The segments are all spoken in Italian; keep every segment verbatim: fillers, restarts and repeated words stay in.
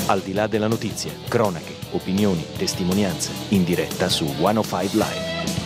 Al di là della notizia, cronache, opinioni, testimonianze, in diretta su centocinque Live.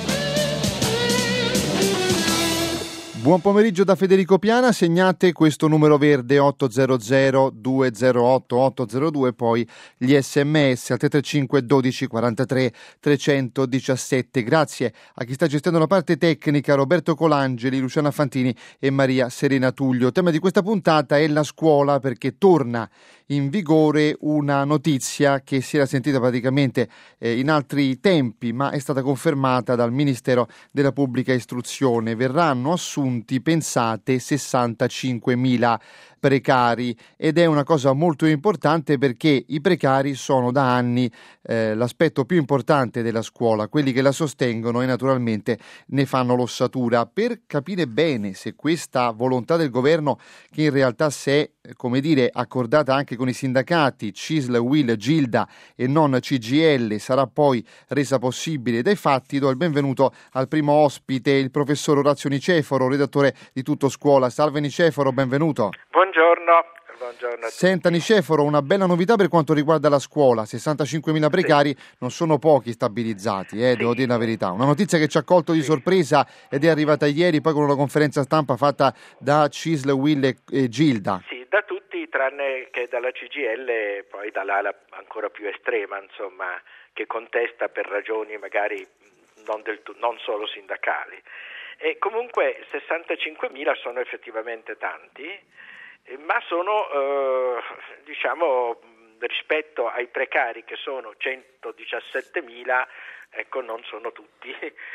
Buon pomeriggio da Federico Piana, segnate questo numero verde otto zero zero due zero otto otto zero due, poi gli sms al tre tre cinque dodici quarantatré trecentodiciassette. Grazie a chi sta gestendo la parte tecnica, Roberto Colangeli, Luciana Fantini e Maria Serena Tullio. Il tema di questa puntata è la scuola, perché torna in vigore una notizia che si era sentita praticamente eh, in altri tempi, ma è stata confermata dal Ministero della Pubblica Istruzione. Verranno assunti, pensate, sessantacinquemila precari, ed è una cosa molto importante perché i precari sono da anni eh, l'aspetto più importante della scuola, quelli che la sostengono e naturalmente ne fanno l'ossatura. Per capire bene se questa volontà del governo, che in realtà si è, come dire, accordata anche con i sindacati C I S L, U I L, Gilda e non C G I L, sarà poi resa possibile dai fatti, do il benvenuto al primo ospite, il professor Orazio Niceforo, redattore di Tutto Scuola. Salve Niceforo, benvenuto. Buongiorno. Buongiorno a tutti. Senta Niceforo, una bella novità per quanto riguarda la scuola, sessantacinquemila precari, sì. Non sono pochi stabilizzati, eh, sì. Devo dire la verità. Una notizia che ci ha colto di sì. sorpresa ed è arrivata ieri poi con una conferenza stampa fatta da C I S L, U I L e Gilda. Sì, da tutti tranne che dalla C G I L e poi dall'ala ancora più estrema, insomma, che contesta per ragioni magari non, del tu- non solo sindacali. E comunque sessantacinquemila sono effettivamente tanti, ma sono eh, diciamo rispetto ai precari che sono centodiciassettemila, ecco, non sono tutti,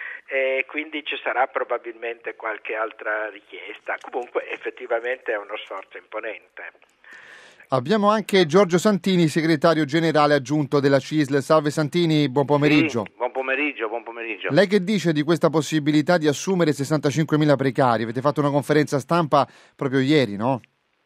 e quindi ci sarà probabilmente qualche altra richiesta. Comunque effettivamente è uno sforzo imponente. Abbiamo anche Giorgio Santini, segretario generale aggiunto della C I S L. Salve Santini, buon pomeriggio. Sì, buon pomeriggio, buon pomeriggio. Lei che dice di questa possibilità di assumere sessantacinquemila precari? Avete fatto una conferenza stampa proprio ieri, no?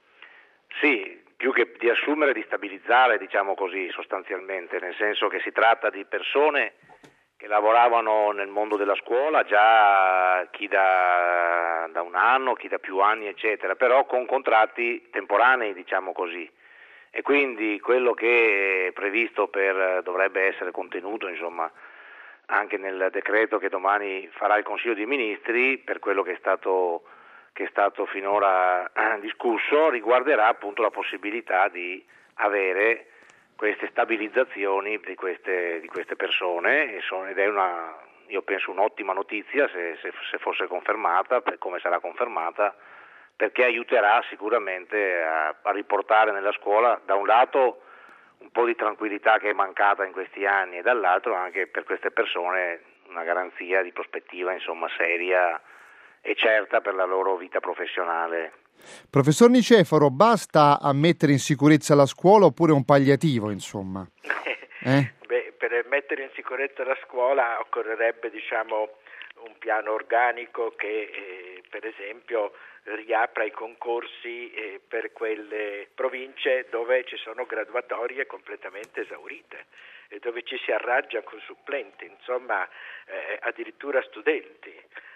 Sì, più che di assumere, di stabilizzare, diciamo così, sostanzialmente, nel senso che si tratta di persone che lavoravano nel mondo della scuola, già chi da, da un anno, chi da più anni, eccetera, però con contratti temporanei, diciamo così. E quindi quello che è previsto per dovrebbe essere contenuto, insomma, anche nel decreto che domani farà il Consiglio dei Ministri, per quello che è stato che è stato finora discusso, riguarderà appunto la possibilità di avere queste stabilizzazioni di queste, di queste persone, ed è una, io penso, un'ottima notizia se, se, se fosse confermata, per come sarà confermata, perché aiuterà sicuramente a, a riportare nella scuola da un lato un po' di tranquillità che è mancata in questi anni e dall'altro anche per queste persone una garanzia di prospettiva, insomma, seria e certa per la loro vita professionale. Professor Niceforo, basta a mettere in sicurezza la scuola oppure un palliativo, insomma? Eh? Beh, per mettere in sicurezza la scuola occorrerebbe, diciamo, un piano organico che eh, per esempio riapra i concorsi eh, per quelle province dove ci sono graduatorie completamente esaurite e dove ci si arrangia con supplenti, insomma, eh, addirittura studenti.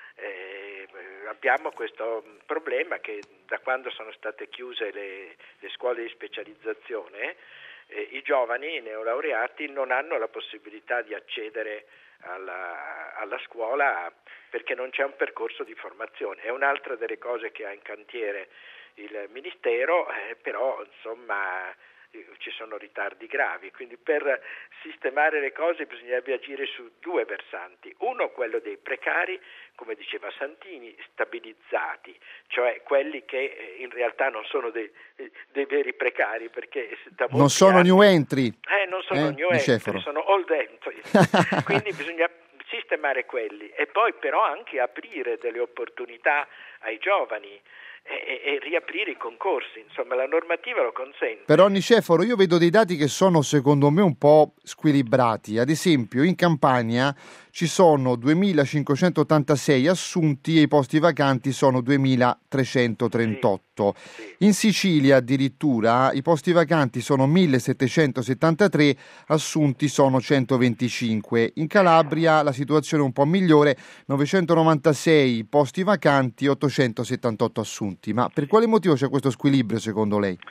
Eh, abbiamo questo problema che da quando sono state chiuse le, le scuole di specializzazione eh, i giovani neolaureati non hanno la possibilità di accedere alla, alla scuola perché non c'è un percorso di formazione. È un'altra delle cose che ha in cantiere il Ministero, eh, però insomma ci sono ritardi gravi, quindi per sistemare le cose bisognerebbe agire su due versanti. Uno, quello dei precari, come diceva Santini, stabilizzati, cioè quelli che in realtà non sono dei, dei veri precari, perché da non sono anni, new entry. Eh, non sono eh, new entry, sono old entry. Quindi bisogna sistemare quelli e poi però anche aprire delle opportunità ai giovani. E, e riaprire i concorsi, insomma la normativa lo consente. Però Niceforo, io vedo dei dati che sono secondo me un po' squilibrati. Ad esempio in Campania ci sono duemilacinquecentottantasei assunti e i posti vacanti sono duemilatrecentotrentotto. Sì, sì. In Sicilia addirittura i posti vacanti sono millesettecentosettantatré, assunti sono centoventicinque. In Calabria la situazione è un po' migliore, novecentonovantasei posti vacanti, ottocentosettantotto assunti. Ma per quale motivo c'è questo squilibrio secondo lei?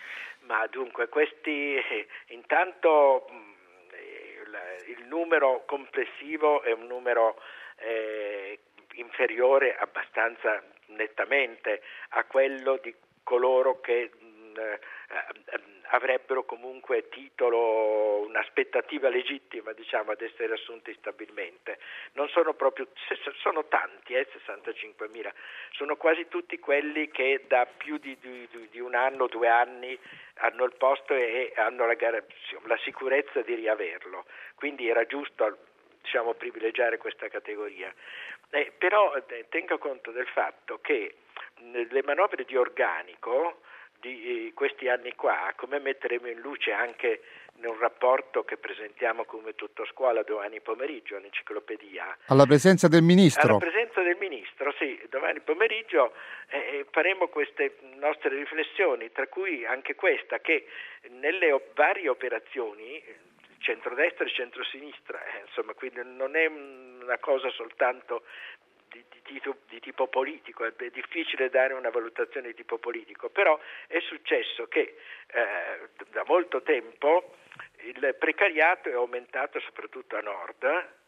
Ma dunque, questi eh, intanto mh, il, il numero complessivo è un numero eh, inferiore abbastanza nettamente a quello di coloro che mh, eh, avrebbero comunque titolo, un'aspettativa legittima, diciamo, ad essere assunti stabilmente. Non sono proprio, sono tanti, eh, sessantacinquemila, sono quasi tutti quelli che da più di, di, di un anno, due anni hanno il posto e hanno la, la sicurezza di riaverlo. Quindi era giusto, diciamo, privilegiare questa categoria. Eh, però eh, tenga conto del fatto che le manovre di organico di questi anni qua, come metteremo in luce anche in un rapporto che presentiamo come Tutto Scuola domani pomeriggio all'enciclopedia. Alla presenza del Ministro. Alla presenza del Ministro, sì, domani pomeriggio eh, faremo queste nostre riflessioni, tra cui anche questa, che nelle op- varie operazioni, centrodestra e centrosinistra, eh, insomma, quindi non è una cosa soltanto Di, di, di tipo politico, è difficile dare una valutazione di tipo politico, però è successo che eh, da molto tempo il precariato è aumentato soprattutto a nord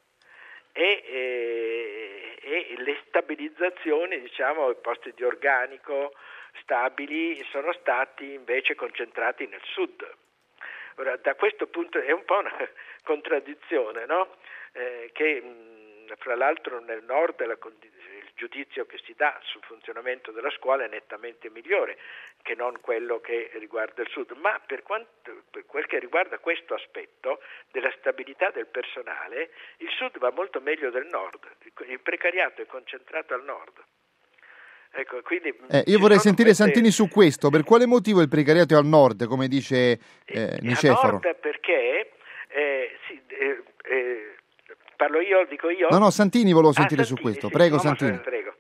e, e, e le stabilizzazioni, diciamo, i posti di organico stabili sono stati invece concentrati nel sud. Ora, da questo punto è un po' una contraddizione, no? Eh, che fra l'altro nel nord la, il giudizio che si dà sul funzionamento della scuola è nettamente migliore che non quello che riguarda il sud, ma per, quanto, per quel che riguarda questo aspetto della stabilità del personale, il sud va molto meglio del nord, il precariato è concentrato al nord. Ecco, quindi eh, io vorrei sentire queste... Santini su questo, per quale motivo il precariato è al nord, come dice eh, Niceforo? A nord perché eh, sì, eh, eh, parlo io, dico io? No, no, Santini volevo sentire ah, Santini, su questo. Sì, Prego, no, Santini. Ma, prego.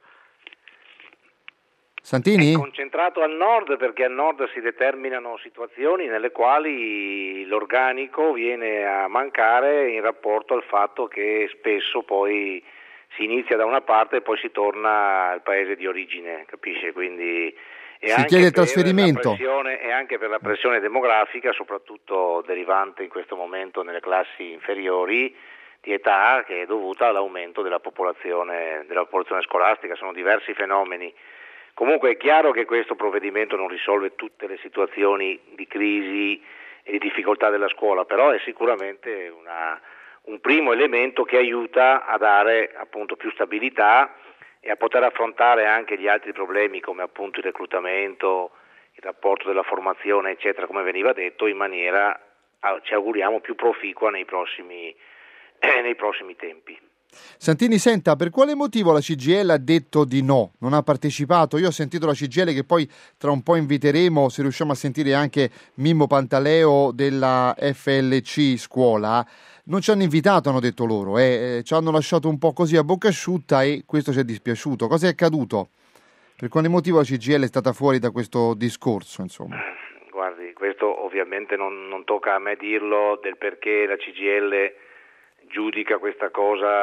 Santini? È concentrato al nord perché al nord si determinano situazioni nelle quali l'organico viene a mancare in rapporto al fatto che spesso poi si inizia da una parte e poi si torna al paese di origine, capisce? Quindi e si anche chiede il per trasferimento. La pressione, e anche per la pressione demografica, soprattutto derivante in questo momento nelle classi inferiori di età, che è dovuta all'aumento della popolazione, della popolazione scolastica. Sono diversi fenomeni. Comunque è chiaro che questo provvedimento non risolve tutte le situazioni di crisi e di difficoltà della scuola, però è sicuramente una, un primo elemento che aiuta a dare appunto più stabilità e a poter affrontare anche gli altri problemi come appunto il reclutamento, il rapporto della formazione eccetera, come veniva detto, in maniera, ci auguriamo, più proficua nei prossimi, eh, nei prossimi tempi. Santini, senta, per quale motivo la C G I L ha detto di no? Non ha partecipato? Io ho sentito la C G I L, che poi tra un po' inviteremo, se riusciamo a sentire anche Mimmo Pantaleo della F L C Scuola. Non ci hanno invitato, hanno detto loro, eh, ci hanno lasciato un po' così a bocca asciutta e questo ci è dispiaciuto. Cosa è accaduto? Per quale motivo la C G I L è stata fuori da questo discorso, insomma? Guardi, questo ovviamente non, non tocca a me dirlo, del perché la C G I L giudica questa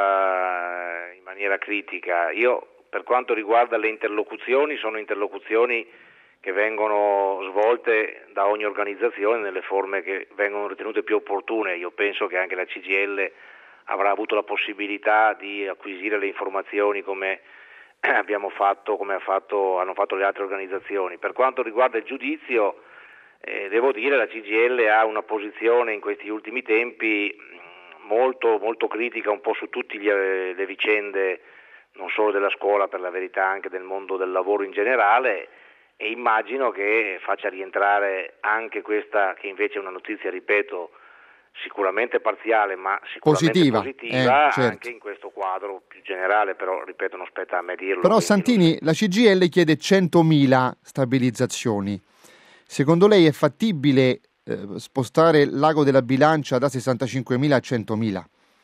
cosa in maniera critica. Io, per quanto riguarda le interlocuzioni, sono interlocuzioni che vengono svolte da ogni organizzazione nelle forme che vengono ritenute più opportune. Io penso che anche la C G I L avrà avuto la possibilità di acquisire le informazioni come abbiamo fatto, come ha fatto, hanno fatto le altre organizzazioni. Per quanto riguarda il giudizio, eh, devo dire la C G I L ha una posizione in questi ultimi tempi molto molto critica un po' su tutte le vicende, non solo della scuola, per la verità anche del mondo del lavoro in generale, e immagino che faccia rientrare anche questa, che invece è una notizia, ripeto, sicuramente parziale ma sicuramente positiva, positiva, eh, certo. Anche in questo quadro più generale, però ripeto non spetta a me dirlo. Però Santini, la C G I L chiede centomila stabilizzazioni. Secondo lei è fattibile eh, spostare l'ago della bilancia da sessantacinquemila a centomila?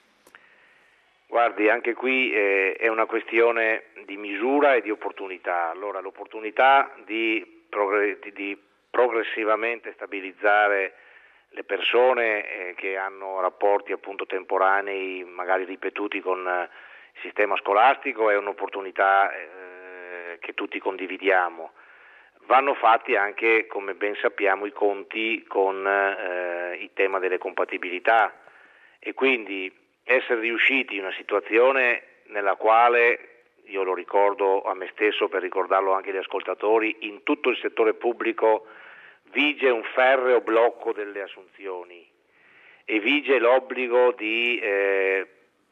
Guardi, anche qui eh, è una questione di misura e di opportunità. Allora, l'opportunità di, progr- di, di progressivamente stabilizzare le persone eh, che hanno rapporti appunto temporanei, magari ripetuti con eh, il sistema scolastico, è un'opportunità eh, che tutti condividiamo. vanno fatti anche, come ben sappiamo, i conti con eh, il tema delle compatibilità, e quindi essere riusciti in una situazione nella quale, io lo ricordo a me stesso per ricordarlo anche agli ascoltatori, in tutto il settore pubblico vige un ferreo blocco delle assunzioni e vige l'obbligo di, eh,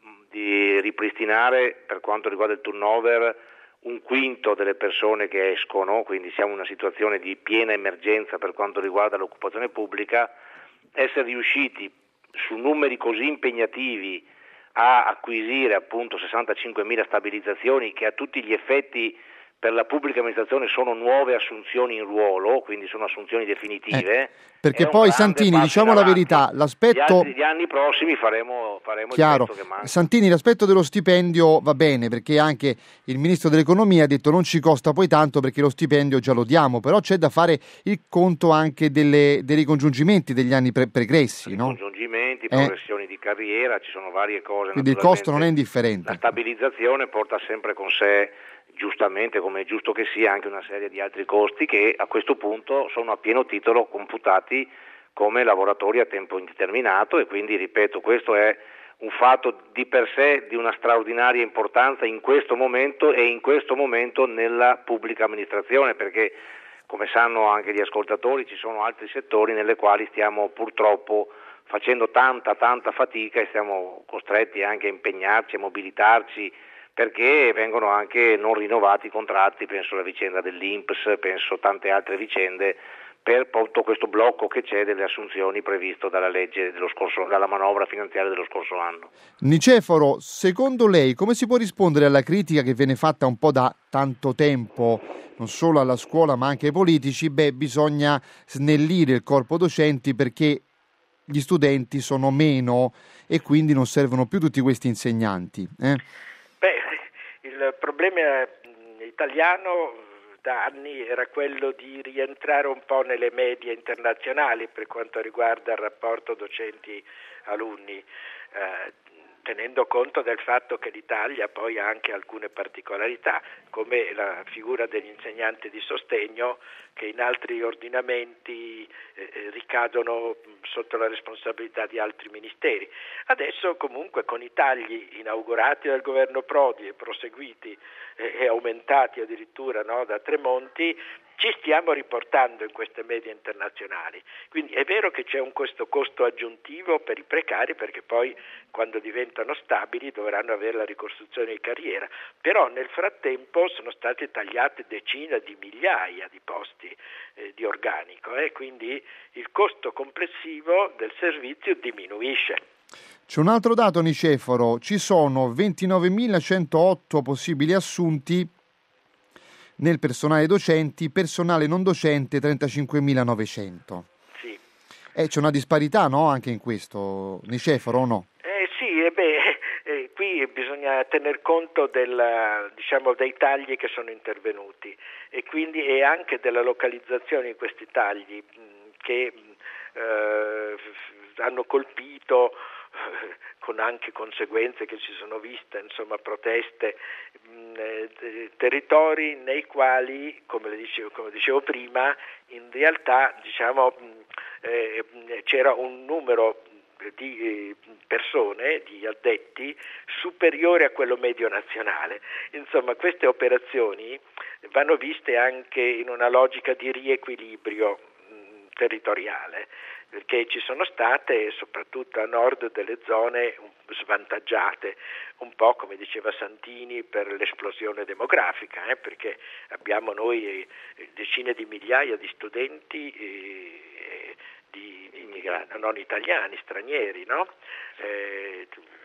di ripristinare, per quanto riguarda il turnover, un quinto delle persone che escono, quindi siamo in una situazione di piena emergenza per quanto riguarda l'occupazione pubblica. Essere riusciti su numeri così impegnativi a acquisire appunto sessantacinquemila stabilizzazioni, che a tutti gli effetti per la pubblica amministrazione sono nuove assunzioni in ruolo, quindi sono assunzioni definitive. Eh, perché poi Santini, diciamo la verità, l'aspetto... Gli, altri, gli anni prossimi faremo, faremo Chiaro. il pezzo che manca. Santini, l'aspetto dello stipendio va bene, perché anche il Ministro dell'Economia ha detto non ci costa poi tanto perché lo stipendio già lo diamo, però c'è da fare il conto anche delle, dei ricongiungimenti degli anni pre- pregressi, no? Ricongiungimenti, Eh. progressioni di carriera, ci sono varie cose. Quindi il costo non è indifferente. La stabilizzazione porta sempre con sé, giustamente, come è giusto che sia, anche una serie di altri costi che a questo punto sono a pieno titolo computati come lavoratori a tempo indeterminato, e quindi, ripeto, questo è un fatto di per sé di una straordinaria importanza in questo momento e in questo momento nella pubblica amministrazione, perché come sanno anche gli ascoltatori ci sono altri settori nelle quali stiamo purtroppo facendo tanta tanta fatica e siamo costretti anche a impegnarci, a mobilitarci, perché vengono anche non rinnovati i contratti, penso alla vicenda dell'I N P S, penso a tante altre vicende, per tutto questo blocco che c'è delle assunzioni previsto dalla legge dello scorso, dalla manovra finanziaria dello scorso anno. Niceforo, secondo lei come si può rispondere alla critica che viene fatta un po' da tanto tempo, non solo alla scuola ma anche ai politici? Beh, bisogna snellire il corpo docenti perché gli studenti sono meno e quindi non servono più tutti questi insegnanti. Eh? Beh, il problema italiano da anni era quello di rientrare un po' nelle medie internazionali per quanto riguarda il rapporto docenti-alunni, eh, tenendo conto del fatto che l'Italia poi ha anche alcune particolarità, come la figura degli insegnanti di sostegno, che in altri ordinamenti eh, ricadono sotto la responsabilità di altri ministeri. Adesso comunque con i tagli inaugurati dal governo Prodi e proseguiti eh, e aumentati addirittura, no, da Tremonti, ci stiamo riportando in queste medie internazionali. Quindi è vero che c'è un questo costo aggiuntivo per i precari, perché poi quando diventano stabili dovranno avere la ricostruzione di carriera, però nel frattempo sono state tagliate decine di migliaia di posti eh, di organico, eh, quindi il costo complessivo del servizio diminuisce. C'è un altro dato, Niceforo, ci sono ventinovemilacentotto possibili assunti nel personale docenti, personale non docente trentacinquemilanovecento. Sì. Eh, c'è una disparità, no? Anche in questo, Niceforo, o no? Eh sì, e beh, eh, qui bisogna tener conto del, diciamo, dei tagli che sono intervenuti e quindi e anche della localizzazione di questi tagli mh, che eh, hanno colpito con anche conseguenze che si sono viste, insomma proteste, mh, eh, territori nei quali, come le dicevo, come dicevo prima, in realtà diciamo mh, eh, c'era un numero di eh, persone, di addetti, superiore a quello medio nazionale. Insomma, queste operazioni vanno viste anche in una logica di riequilibrio mh, territoriale, perché ci sono state, soprattutto a nord, delle zone svantaggiate, un po' come diceva Santini per l'esplosione demografica, eh, perché abbiamo noi decine di migliaia di studenti eh, di immigrati, non italiani, stranieri, no? Eh,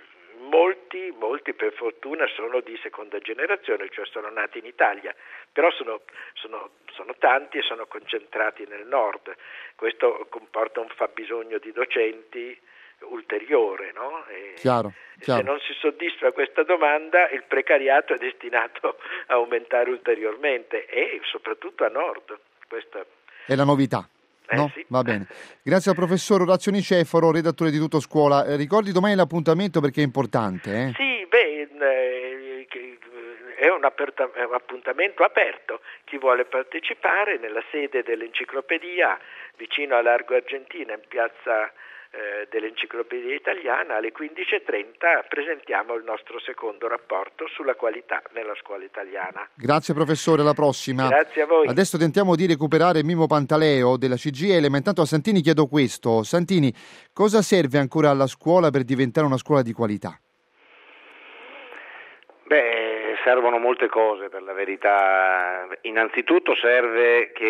Molti, molti per fortuna sono di seconda generazione, cioè sono nati in Italia, però sono, sono, sono tanti e sono concentrati nel nord. Questo comporta un fabbisogno di docenti ulteriore, no? E chiaro, chiaro. Se non si soddisfa questa domanda, il precariato è destinato a aumentare ulteriormente e soprattutto a nord. Questa è la novità. No? Eh sì. Va bene. Grazie al professor Orazio Niceforo, redattore di Tutto Scuola. Eh, ricordi domani l'appuntamento perché è importante. Eh? Sì, beh, eh, è una aperta- un appuntamento aperto. Chi vuole partecipare nella sede dell'Enciclopedia vicino a Largo Argentina in piazza eh, dell'Enciclopedia Italiana alle quindici e trenta presentiamo il nostro secondo rapporto sulla qualità nella scuola italiana. Grazie professore, alla prossima. Grazie a voi. Adesso tentiamo di recuperare Mimmo Pantaleo della C G I L, ma intanto a Santini chiedo questo. Santini, cosa serve ancora alla scuola per diventare una scuola di qualità? Beh, servono molte cose per la verità. Innanzitutto serve che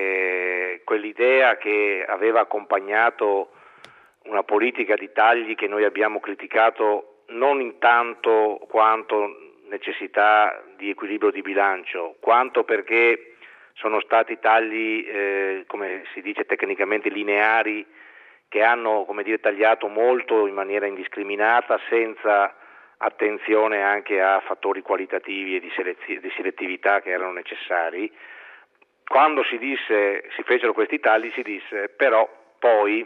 eh, quell'idea che aveva accompagnato una politica di tagli che noi abbiamo criticato non in tanto quanto necessità di equilibrio di bilancio, quanto perché sono stati tagli, eh, come si dice tecnicamente, lineari, che hanno, come dire, tagliato molto in maniera indiscriminata, senza attenzione anche a fattori qualitativi e di, selezio- di selettività che erano necessari. Quando si disse, si fecero questi tagli, si disse però poi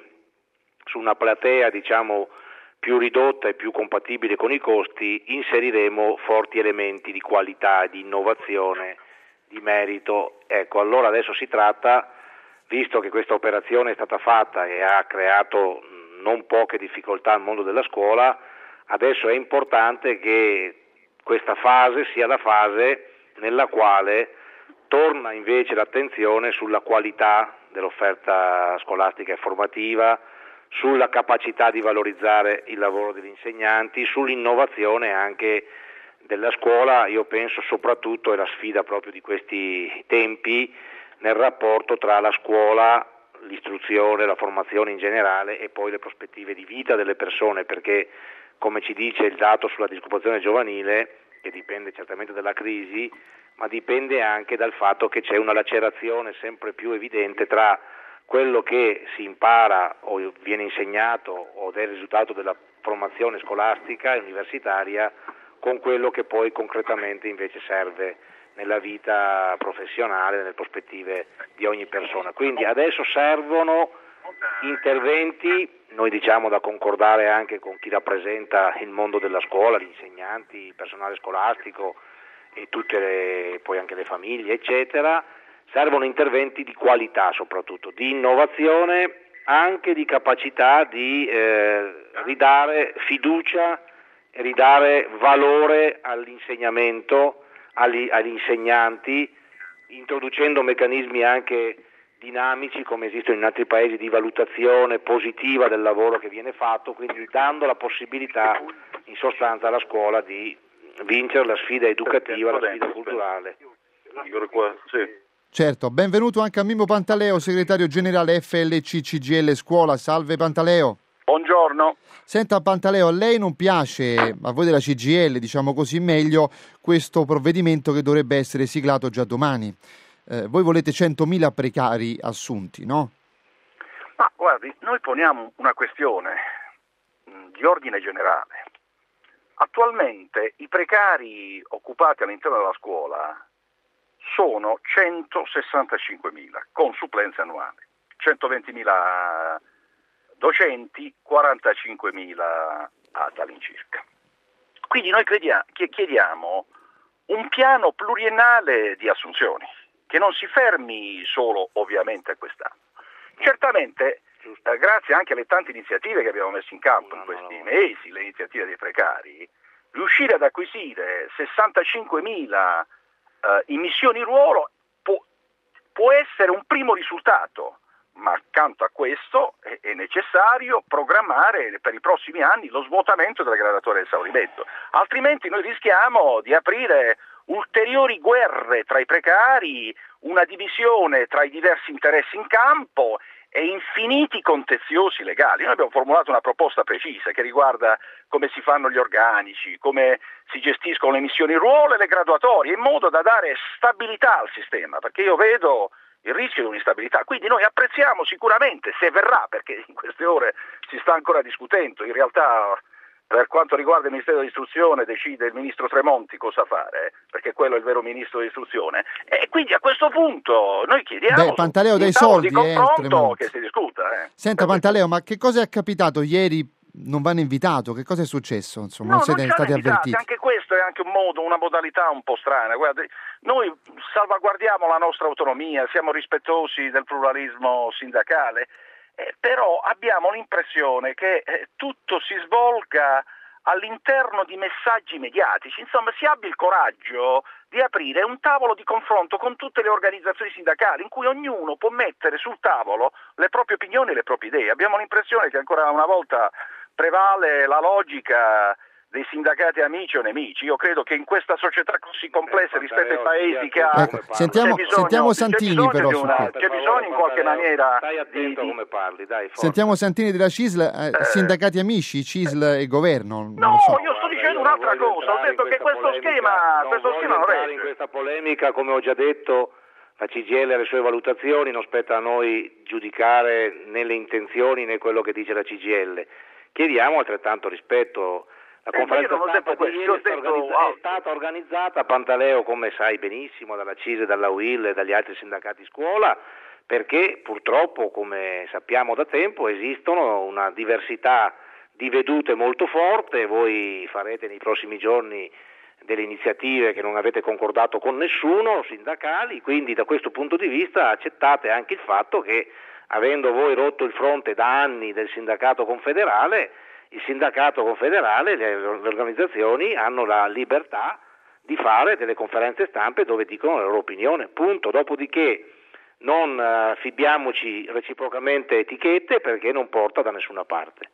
su una platea diciamo più ridotta e più compatibile con i costi inseriremo forti elementi di qualità, di innovazione, di merito. Ecco, allora adesso si tratta, visto che questa operazione è stata fatta e ha creato non poche difficoltà al mondo della scuola, adesso è importante che questa fase sia la fase nella quale torna invece l'attenzione sulla qualità dell'offerta scolastica e formativa, sulla capacità di valorizzare il lavoro degli insegnanti, sull'innovazione anche della scuola. Io penso soprattutto, è la sfida proprio di questi tempi, nel rapporto tra la scuola, l'istruzione, la formazione in generale e poi le prospettive di vita delle persone, perché come ci dice il dato sulla disoccupazione giovanile, che dipende certamente dalla crisi, ma dipende anche dal fatto che c'è una lacerazione sempre più evidente tra quello che si impara o viene insegnato o è il risultato della formazione scolastica e universitaria con quello che poi concretamente invece serve nella vita professionale, nelle prospettive di ogni persona. Quindi adesso servono interventi, noi diciamo da concordare anche con chi rappresenta il mondo della scuola, gli insegnanti, il personale scolastico e tutte le, poi anche le famiglie, eccetera. Servono interventi di qualità soprattutto, di innovazione, anche di capacità di eh, ridare fiducia e ridare valore all'insegnamento, agli, agli insegnanti, introducendo meccanismi anche dinamici come esistono in altri paesi di valutazione positiva del lavoro che viene fatto, quindi dando la possibilità in sostanza alla scuola di vincere la sfida educativa, la sfida culturale. Certo, benvenuto anche a Mimmo Pantaleo, segretario generale F L C C G I L Scuola. Salve Pantaleo. Buongiorno. Senta Pantaleo, a lei non piace, a voi della C G I L, diciamo così meglio, questo provvedimento che dovrebbe essere siglato già domani. Eh, voi volete centomila precari assunti, no? Ma guardi, noi poniamo una questione mh, di ordine generale. Attualmente i precari occupati all'interno della scuola sono centosessantacinquemila con supplenze annuali, centoventimila docenti, quarantacinquemila all'incirca. Quindi noi crediamo, chiediamo un piano pluriennale di assunzioni, che non si fermi solo ovviamente a quest'anno. Certamente, eh, grazie anche alle tante iniziative che abbiamo messo in campo in questi mesi, le iniziative dei precari, riuscire ad acquisire sessantacinquemila eh, immissioni ruolo può, può essere un primo risultato, ma accanto a questo è, è necessario programmare per i prossimi anni lo svuotamento della graduatoria di esaurimento, altrimenti noi rischiamo di aprire ulteriori guerre tra i precari, una divisione tra i diversi interessi in campo e infiniti contenziosi legali. Noi abbiamo formulato una proposta precisa che riguarda come si fanno gli organici, come si gestiscono le missioni in ruolo e le graduatorie, in modo da dare stabilità al sistema, perché io vedo il rischio di un'instabilità. Quindi noi apprezziamo sicuramente, se verrà, perché in queste ore si sta ancora discutendo, in realtà per quanto riguarda il Ministero dell'Istruzione decide il Ministro Tremonti cosa fare, perché quello è il vero Ministro dell'Istruzione, e quindi a questo punto noi chiediamo Beh, Pantaleo, dei soldi soldi, di confronto eh, che si discuta. Eh. Senta Pantaleo, ma che cosa è capitato ieri non vanno invitato. Che cosa è successo? Insomma, no, non siete non stati invitati. avvertiti? Anche questo è anche un modo, una modalità un po' strana. Guarda, noi salvaguardiamo la nostra autonomia, siamo rispettosi del pluralismo sindacale, eh, però abbiamo l'impressione che eh, tutto si svolga all'interno di messaggi mediatici. Insomma, si abbia il coraggio di aprire un tavolo di confronto con tutte le organizzazioni sindacali in cui ognuno può mettere sul tavolo le proprie opinioni e le proprie idee. Abbiamo l'impressione che ancora una volta prevale la logica dei sindacati amici o nemici. Io credo che in questa società così complessa eh, rispetto ai paesi che ha ecco, sentiamo, bisogno, sentiamo Santini però una, c'è bisogno in qualche maniera stai attento di, come parli, dai, forza. Sentiamo Santini della C I S L, eh, eh, sindacati amici, C I S L e governo. No, non so. io sto dicendo un'altra cosa, ho detto che questo polemica, schema non questo schema non regge. In questa polemica, come ho già detto, la C G I L ha le sue valutazioni, non spetta a noi giudicare né le intenzioni né quello che dice la C G I L. Chiediamo altrettanto rispetto. La conferenza eh, stampa di ieri è, stata organizz- è stata organizzata a Pantaleo, come sai benissimo, dalla C I S L, dalla U I L e dagli altri sindacati scuola, perché purtroppo, come sappiamo da tempo, esistono una diversità di vedute molto forte. Voi farete nei prossimi giorni delle iniziative che non avete concordato con nessuno, sindacali, quindi da questo punto di vista accettate anche il fatto che, avendo voi rotto il fronte da anni del sindacato confederale, il sindacato confederale, le, le organizzazioni hanno la libertà di fare delle conferenze stampe dove dicono la loro opinione, punto. Dopodiché non uh, fibbiamoci reciprocamente etichette, perché non porta da nessuna parte.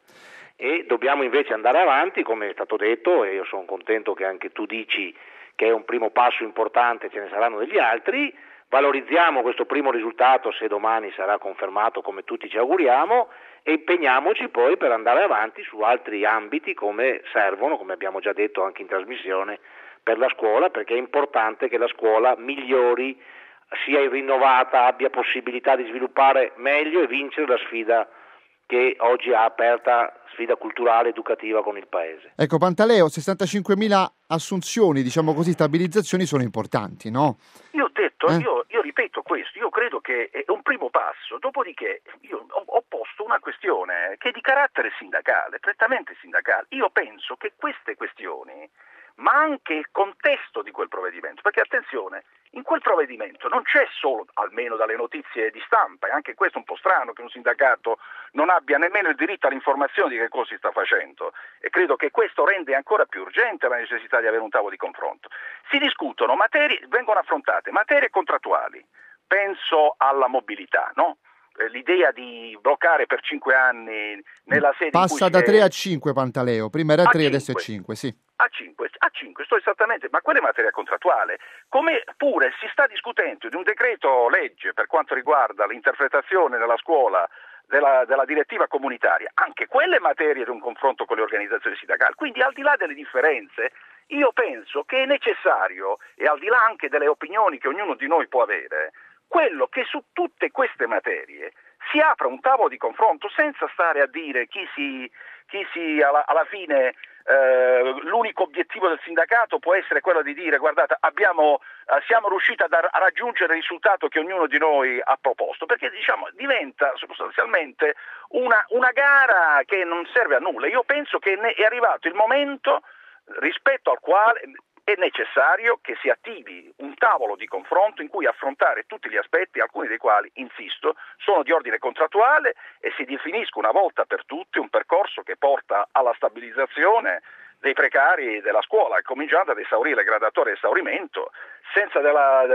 E dobbiamo invece andare avanti, come è stato detto, e io sono contento che anche tu dici che è un primo passo importante, ce ne saranno degli altri. Valorizziamo questo primo risultato, se domani sarà confermato come tutti ci auguriamo, e impegniamoci poi per andare avanti su altri ambiti come servono, come abbiamo già detto anche in trasmissione, per la scuola, perché è importante che la scuola migliori, sia rinnovata, abbia possibilità di sviluppare meglio e vincere la sfida che oggi ha aperta, sfida culturale, educativa con il Paese. Ecco, Pantaleo, sessantacinquemila assunzioni, diciamo così, stabilizzazioni sono importanti, no? Io ho detto, eh? io, io ripeto questo, io credo che è un primo passo, dopodiché io ho, ho posto una questione che è di carattere sindacale, prettamente sindacale. Io penso che queste questioni, ma anche il contesto di quel provvedimento, perché attenzione, in quel provvedimento non c'è solo, almeno dalle notizie di stampa, e anche questo è un po' strano che un sindacato non abbia nemmeno il diritto all'informazione di che cosa si sta facendo, e credo che questo rende ancora più urgente la necessità di avere un tavolo di confronto. Si discutono materie, vengono affrontate materie contrattuali, penso alla mobilità, no? L'idea di bloccare per cinque anni nella sede passa in cui da si tre è... a cinque, Pantaleo, prima era tre, adesso è cinque, sì. A cinque, a cinque, sto esattamente, ma quella è materia contrattuale. Come pure si sta discutendo di un decreto legge per quanto riguarda l'interpretazione nella scuola della, della direttiva comunitaria, anche quelle materie di un confronto con le organizzazioni sindacali. Quindi, al di là delle differenze, io penso che è necessario, e al di là anche delle opinioni che ognuno di noi può avere, quello che su tutte queste materie si apra un tavolo di confronto senza stare a dire chi si, chi si alla, alla fine eh, l'unico obiettivo del sindacato può essere quello di dire guardate abbiamo, eh, siamo riusciti a, dar, a raggiungere il risultato che ognuno di noi ha proposto, perché diciamo diventa sostanzialmente una, una gara che non serve a nulla. Io penso che è arrivato il momento rispetto al quale è necessario che si attivi un tavolo di confronto in cui affrontare tutti gli aspetti, alcuni dei quali, insisto, sono di ordine contrattuale, e si definisca una volta per tutte un percorso che porta alla stabilizzazione dei precari della scuola, cominciando ad esaurire le graduatorie di esaurimento, senza, della,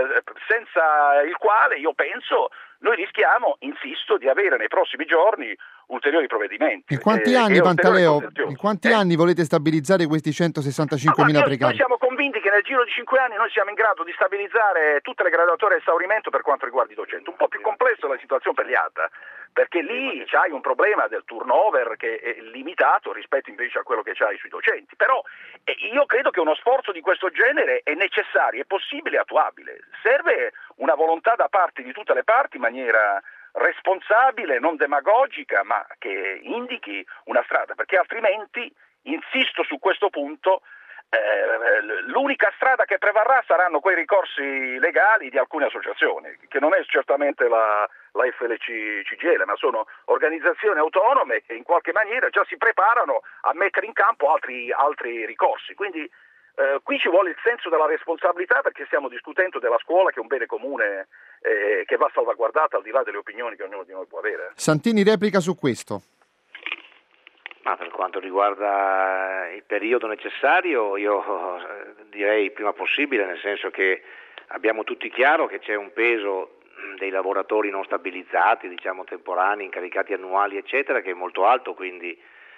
senza il quale io penso noi rischiamo, insisto, di avere nei prossimi giorni ulteriori provvedimenti. In quanti eh, anni, Pantaleo, in quanti eh? anni volete stabilizzare questi centosessantacinquemila ah, precari? Noi siamo convinti che nel giro di cinque anni noi siamo in grado di stabilizzare tutte le graduatorie di esaurimento per quanto riguarda i docenti. Un po' più complesso la situazione per gli A T A, perché lì c'hai un problema del turnover che è limitato rispetto invece a quello che c'hai sui docenti. Però eh, io credo che uno sforzo di questo genere è necessario, è possibile e attuabile. Serve una volontà da parte di tutte le parti in maniera responsabile, non demagogica, ma che indichi una strada, perché altrimenti, insisto su questo punto, Eh, l'unica strada che prevarrà saranno quei ricorsi legali di alcune associazioni, che non è certamente la, la F L C C G I L, ma sono organizzazioni autonome che in qualche maniera già si preparano a mettere in campo altri, altri ricorsi. Quindi eh, qui ci vuole il senso della responsabilità, perché stiamo discutendo della scuola, che è un bene comune eh, che va salvaguardata al di là delle opinioni che ognuno di noi può avere. Santini replica su questo. Ma per quanto riguarda il periodo necessario, io direi il prima possibile, nel senso che abbiamo tutti chiaro che c'è un peso dei lavoratori non stabilizzati, diciamo temporanei, incaricati annuali, eccetera, che è molto alto, quindi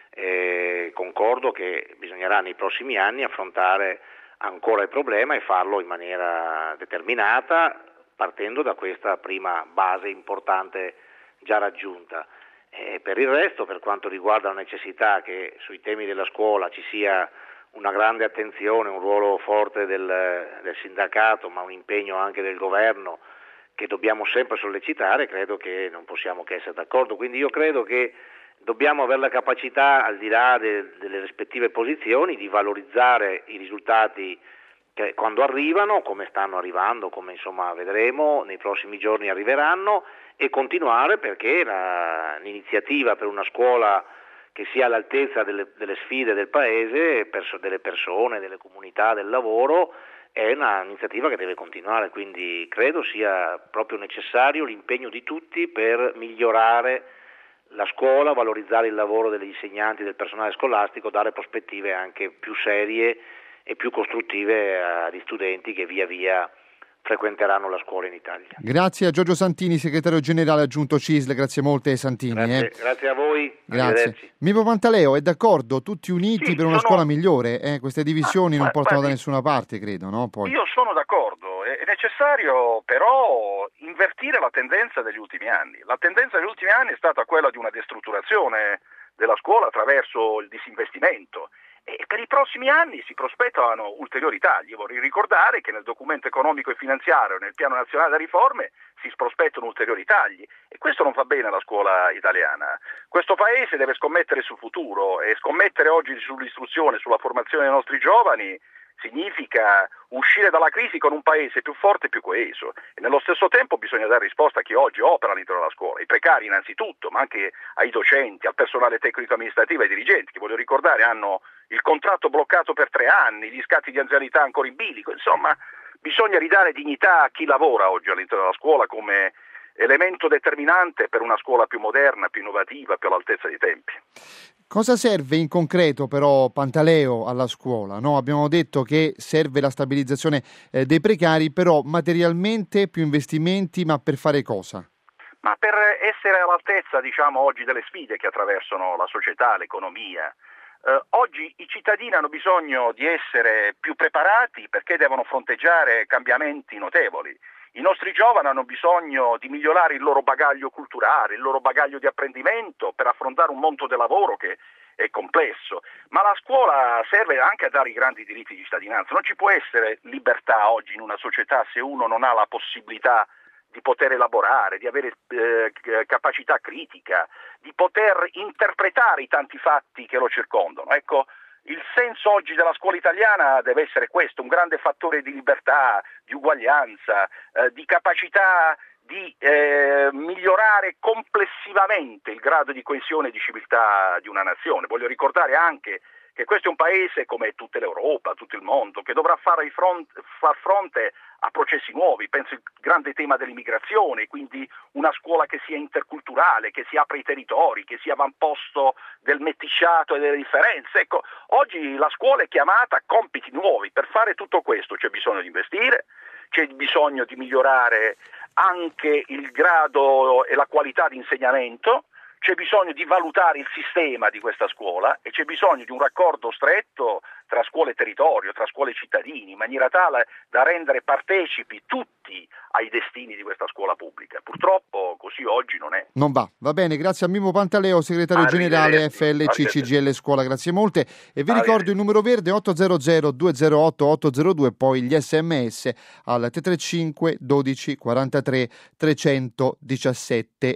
eh, concordo che bisognerà nei prossimi anni affrontare ancora il problema e farlo in maniera determinata, partendo da questa prima base importante già raggiunta. E per il resto, per quanto riguarda la necessità che sui temi della scuola ci sia una grande attenzione, un ruolo forte del, del sindacato, ma un impegno anche del governo che dobbiamo sempre sollecitare, credo che non possiamo che essere d'accordo. Quindi io credo che dobbiamo avere la capacità, al di là de, delle rispettive posizioni, di valorizzare i risultati che quando arrivano, come stanno arrivando, come insomma vedremo, nei prossimi giorni arriveranno, e continuare, perché la, l'iniziativa per una scuola che sia all'altezza delle, delle sfide del paese, perso, delle persone, delle comunità, del lavoro, è un'iniziativa che deve continuare, quindi credo sia proprio necessario l'impegno di tutti per migliorare la scuola, valorizzare il lavoro degli insegnanti, del personale scolastico, dare prospettive anche più serie e più costruttive agli studenti che via via frequenteranno la scuola in Italia. Grazie a Giorgio Santini, segretario generale aggiunto C I S L, grazie molte Santini. Grazie, eh. grazie a voi. Grazie. Mimmo Pantaleo, è d'accordo? Tutti uniti sì, per una sono... scuola migliore? Eh? Queste divisioni ah, non portano guardi, da nessuna parte, credo, no? Poi... Io sono d'accordo, è necessario però invertire la tendenza degli ultimi anni. La tendenza degli ultimi anni è stata quella di una destrutturazione della scuola attraverso il disinvestimento. E per i prossimi anni si prospettano ulteriori tagli. Vorrei ricordare che nel documento economico e finanziario, nel piano nazionale delle riforme, si prospettano ulteriori tagli, e questo non fa bene alla scuola italiana. Questo paese deve scommettere sul futuro, e scommettere oggi sull'istruzione, sulla formazione dei nostri giovani significa uscire dalla crisi con un paese più forte e più coeso, e nello stesso tempo bisogna dare risposta a chi oggi opera all'interno della scuola, ai precari innanzitutto, ma anche ai docenti, al personale tecnico amministrativo, ai dirigenti, che voglio ricordare hanno il contratto bloccato per tre anni, gli scatti di anzianità ancora in bilico. Insomma, bisogna ridare dignità a chi lavora oggi all'interno della scuola come elemento determinante per una scuola più moderna, più innovativa, più all'altezza dei tempi. Cosa serve in concreto però, Pantaleo, alla scuola? No, abbiamo detto che serve la stabilizzazione eh, dei precari, però materialmente più investimenti, ma per fare cosa? Ma per essere all'altezza, diciamo, oggi delle sfide che attraversano la società, l'economia. Eh, oggi i cittadini hanno bisogno di essere più preparati, perché devono fronteggiare cambiamenti notevoli. I nostri giovani hanno bisogno di migliorare il loro bagaglio culturale, il loro bagaglio di apprendimento per affrontare un mondo del lavoro che è complesso, ma la scuola serve anche a dare i grandi diritti di cittadinanza. Non ci può essere libertà oggi in una società se uno non ha la possibilità di poter elaborare, di avere eh, capacità critica, di poter interpretare i tanti fatti che lo circondano. Ecco, il senso oggi della scuola italiana deve essere questo, un grande fattore di libertà, di uguaglianza, eh, di capacità di eh, migliorare complessivamente il grado di coesione e di civiltà di una nazione. Voglio ricordare anche che questo è un paese, come tutta l'Europa, tutto il mondo, che dovrà fare fronte, far fronte a processi nuovi. Penso al grande tema dell'immigrazione, quindi una scuola che sia interculturale, che si apra ai territori, che sia avamposto del meticciato e delle differenze. Ecco, oggi la scuola è chiamata a compiti nuovi. Per fare tutto questo c'è bisogno di investire, c'è bisogno di migliorare anche il grado e la qualità di insegnamento, c'è bisogno di valutare il sistema di questa scuola e c'è bisogno di un raccordo stretto tra scuole e territorio, tra scuole e cittadini, in maniera tale da rendere partecipi tutti ai destini di questa scuola pubblica. Purtroppo così oggi non è. Non va. Va bene, grazie a Mimmo Pantaleo, segretario generale F L C C G I L Scuola, grazie molte. E vi ricordo il numero verde otto zero zero due zero otto otto zero due, poi gli sms al tre tre cinque dodici quarantatré trecentodiciassette.